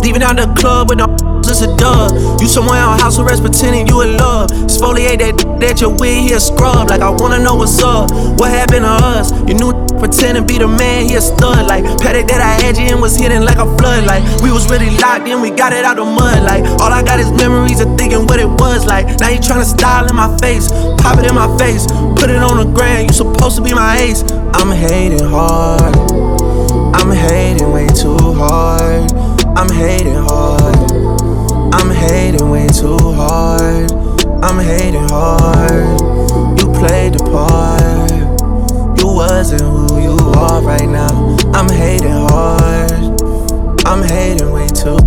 Leaving out the club with no it's a dub. You somewhere on house arrest pretending you in love. Exfoliate that your wig, he a scrub. Like I wanna know what's up. What happened to us? You knew pretend to be the man, he a stud. Like Paddock that I had you in was hidden like a flood. Like we was really locked in, we got it out the mud. Like all I got is memories of thinking what it was like. Now you tryna style in my face, pop it in my face, put it on the ground. You supposed to be my ace. I'm hating hard. I'm hating way too hard. I'm hating hard. I'm hating way too hard. I'm hating hard. You played the part. You wasn't who you are right now. I'm hating hard. I'm hating way too.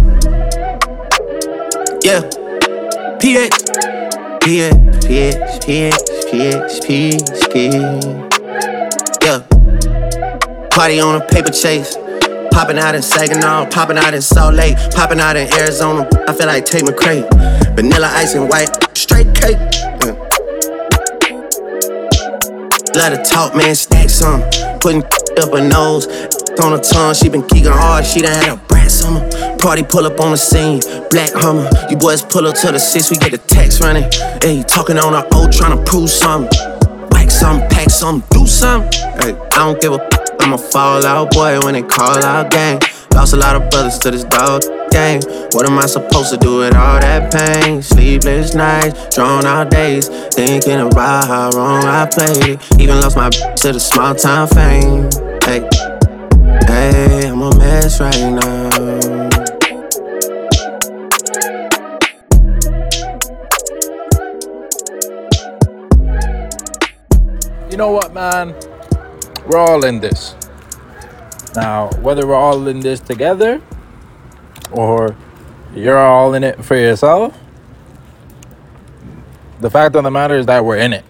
Yeah. PH. Yeah. Party on a paper chase. Popping out in Saginaw, popping out in Salt Lake, popping out in Arizona. I feel like Tate McRae. Vanilla ice and white, straight cake. Let her talk, man, stack some. Putting up her nose, on her tongue. She been geeking hard, she done had a brat summer. Party pull up on the scene, black Hummer. You boys pull up to the 6, we get the text running. Hey, talking on our old, trying to prove something. Whack something, pack something, do something. Hey, I don't give a I'm a fallout boy when they call out gang. Lost a lot of brothers to this dog game. What am I supposed to do with all that pain? Sleepless nights, drawn out days, thinking about how wrong I played it. Even lost my to the small time fame. Hey, hey, I'm a mess right now. You know what, man? We're all in this. Now, whether we're all in this together or you're all in it for yourself, the fact of the matter is that we're in it.